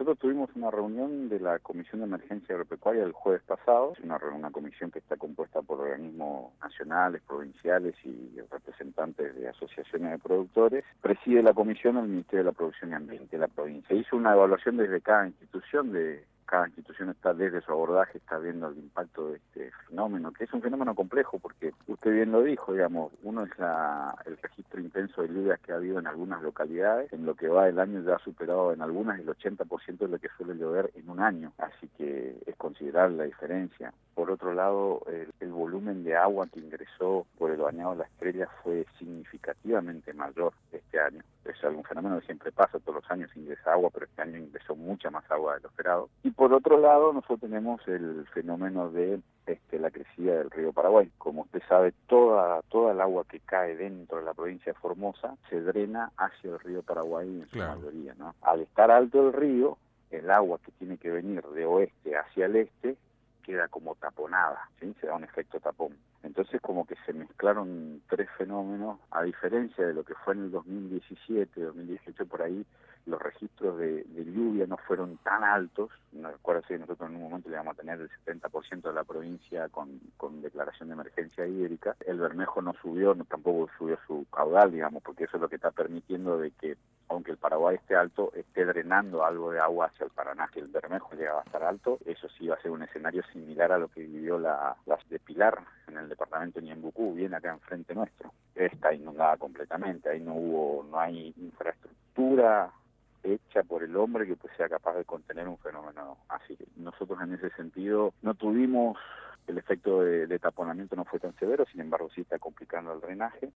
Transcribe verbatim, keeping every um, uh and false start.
nosotros tuvimos una reunión de la Comisión de Emergencia Agropecuaria el jueves pasado. Es una, una comisión que está compuesta por organismos nacionales, provinciales y representantes de asociaciones de productores. Preside la comisión el Ministerio de la Producción y Ambiente de la provincia. Hizo una evaluación desde cada institución de... Cada institución está desde su abordaje, está viendo el impacto de este fenómeno, que es un fenómeno complejo porque usted bien lo dijo, digamos, uno es la, el registro intenso de lluvias que ha habido en algunas localidades, en lo que va del año ya ha superado en algunas el ochenta por ciento de lo que suele llover en un año, así que es considerable la diferencia. Por otro lado, el, el volumen de agua que ingresó por el Bañado de la Estrella fue significativamente mayor este año. Es algún fenómeno que siempre pasa, todos los años ingresa agua, pero este año ingresó mucha más agua de lo esperado. Y por otro lado, nosotros tenemos el fenómeno de este, la crecida del río Paraguay. Como usted sabe, toda, toda el agua que cae dentro de la provincia de Formosa se drena hacia el río Paraguay en su Claro. mayoría, ¿no? Al estar alto el río, el agua que tiene que venir de oeste hacia el este queda como taponada, ¿sí? Se da un efecto tapón. Entonces como que se mezclaron tres fenómenos, a diferencia de lo que fue en el dos mil diecisiete, dos mil dieciocho, por ahí los registros de, de lluvia no fueron tan altos. No recuerdo si nosotros en un momento le íbamos a tener el setenta por ciento de la provincia con, con declaración de emergencia hídrica. El Bermejo no subió, no, tampoco subió su caudal, digamos, porque eso es lo que está permitiendo de que, aunque el Paraguay esté alto, esté drenando algo de agua hacia el Paraná. Si el Bermejo llegaba a estar alto, eso sí va a ser un escenario similar a lo que vivió la, la de Pilar en el departamento de Ñembucú, bien acá enfrente nuestro. Está inundada completamente, ahí no hubo, no hay infraestructura hecha por el hombre que pues sea capaz de contener un fenómeno así. Nosotros en ese sentido no tuvimos, el efecto de, de taponamiento no fue tan severo, sin embargo sí está complicando el drenaje.